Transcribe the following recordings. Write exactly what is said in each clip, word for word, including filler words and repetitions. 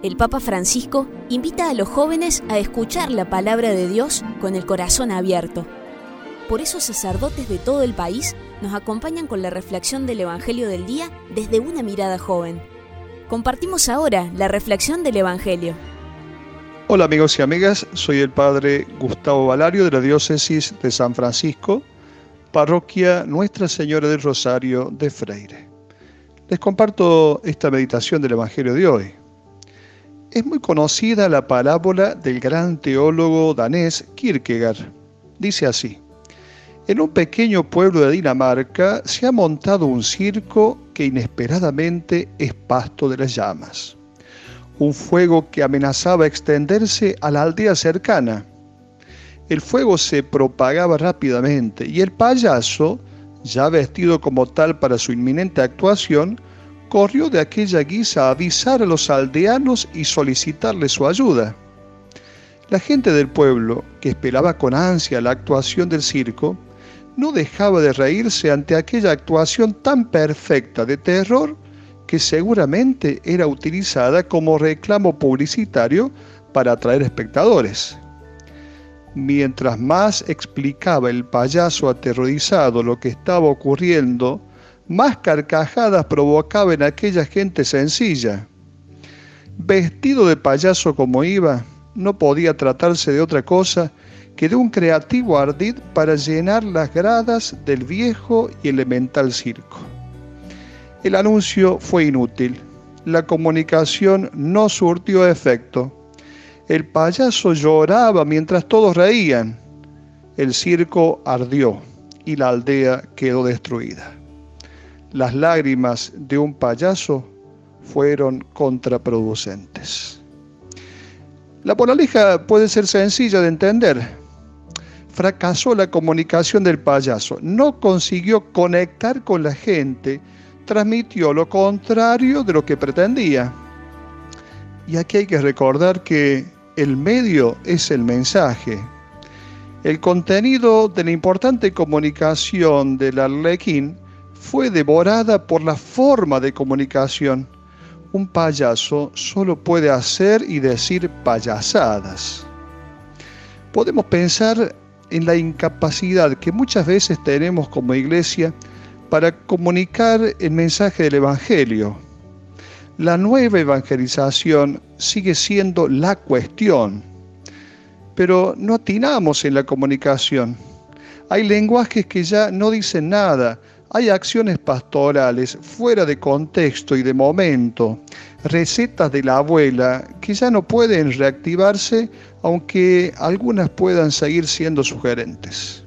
el Papa Francisco invita a los jóvenes a escuchar la palabra de Dios con el corazón abierto. Por eso sacerdotes de todo el país nos acompañan con la reflexión del Evangelio del día desde una mirada joven. Compartimos ahora la reflexión del Evangelio. Hola amigos y amigas, soy el Padre Gustavo Valario de la Diócesis de San Francisco, Parroquia Nuestra Señora del Rosario de Freire. Les comparto esta meditación del Evangelio de hoy. Es muy conocida la parábola del gran teólogo danés Kierkegaard. Dice así: en un pequeño pueblo de Dinamarca se ha montado un circo que inesperadamente es pasto de las llamas. Un fuego que amenazaba extenderse a la aldea cercana. El fuego se propagaba rápidamente y el payaso, ya vestido como tal para su inminente actuación, corrió de aquella guisa a avisar a los aldeanos y solicitarles su ayuda. La gente del pueblo, que esperaba con ansia la actuación del circo, no dejaba de reírse ante aquella actuación tan perfecta de terror que seguramente era utilizada como reclamo publicitario para atraer espectadores. Mientras más explicaba el payaso aterrorizado lo que estaba ocurriendo, más carcajadas provocaba en aquella gente sencilla. Vestido de payaso como iba, no podía tratarse de otra cosa que de un creativo ardid para llenar las gradas del viejo y elemental circo. El anuncio fue inútil. La comunicación no surtió efecto. El payaso lloraba mientras todos reían. El circo ardió y la aldea quedó destruida. Las lágrimas de un payaso fueron contraproducentes. La moraleja puede ser sencilla de entender. Fracasó la comunicación del payaso, no consiguió conectar con la gente, transmitió lo contrario de lo que pretendía. Y aquí hay que recordar que el medio es el mensaje. El contenido de la importante comunicación del Arlequín fue devorada por la forma de comunicación. Un payaso solo puede hacer y decir payasadas. Podemos pensar en la incapacidad que muchas veces tenemos como iglesia para comunicar el mensaje del Evangelio. La nueva evangelización sigue siendo la cuestión, pero no atinamos en la comunicación. Hay lenguajes que ya no dicen nada. Hay acciones pastorales fuera de contexto y de momento, recetas de la abuela que ya no pueden reactivarse, aunque algunas puedan seguir siendo sugerentes.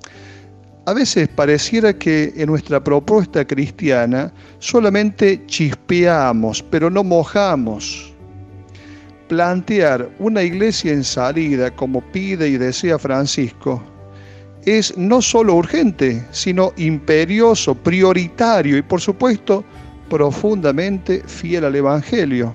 A veces pareciera que en nuestra propuesta cristiana solamente chispeamos, pero no mojamos. Plantear una iglesia en salida, como pide y desea Francisco, es no solo urgente, sino imperioso, prioritario y, por supuesto, profundamente fiel al Evangelio.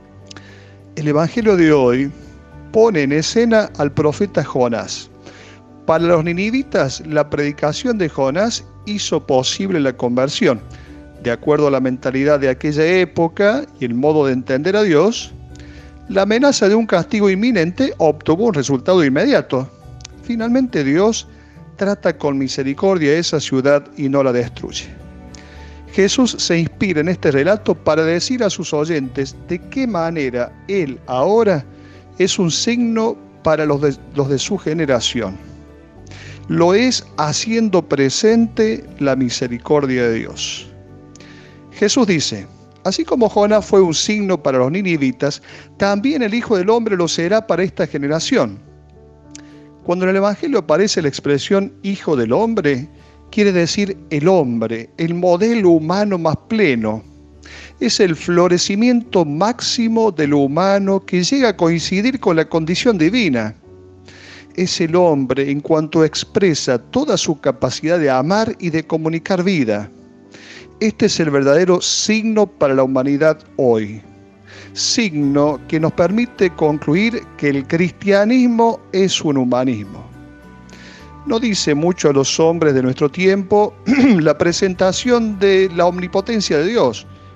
El Evangelio de hoy pone en escena al profeta Jonás. Para los ninivitas, la predicación de Jonás hizo posible la conversión. De acuerdo a la mentalidad de aquella época y el modo de entender a Dios, la amenaza de un castigo inminente obtuvo un resultado inmediato. Finalmente Dios trata con misericordia a esa ciudad y no la destruye. Jesús se inspira en este relato para decir a sus oyentes de qué manera Él ahora es un signo para los de, los de su generación. Lo es haciendo presente la misericordia de Dios. Jesús dice: así como Jonás fue un signo para los ninivitas, también el Hijo del Hombre lo será para esta generación. Cuando en el Evangelio aparece la expresión Hijo del Hombre, quiere decir el hombre, el modelo humano más pleno. Es el florecimiento máximo de lo humano que llega a coincidir con la condición divina. Es el hombre en cuanto expresa toda su capacidad de amar y de comunicar vida. Este es el verdadero signo para la humanidad hoy. Signo que nos permite concluir que el cristianismo es un humanismo. No dice mucho a los hombres de nuestro tiempo la presentación de la omnipotencia de Dios.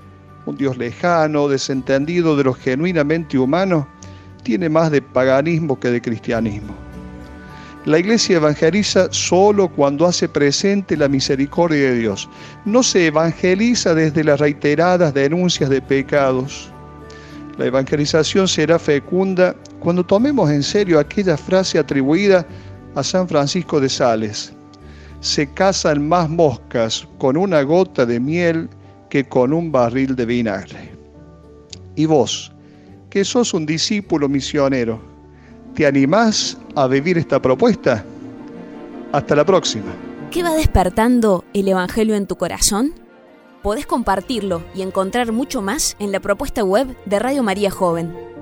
un Dios lejano, desentendido de lo genuinamente humano, tiene más de paganismo que de cristianismo. La Iglesia evangeliza solo cuando hace presente la misericordia de Dios. No se evangeliza desde las reiteradas denuncias de pecados. La evangelización será fecunda cuando tomemos en serio aquella frase atribuida a San Francisco de Sales: se casan más moscas con una gota de miel que con un barril de vinagre. Y vos, que sos un discípulo misionero, ¿te animás a vivir esta propuesta? Hasta la próxima. ¿Qué va despertando el Evangelio en tu corazón? Podés compartirlo y encontrar mucho más en la propuesta web de Radio María Joven.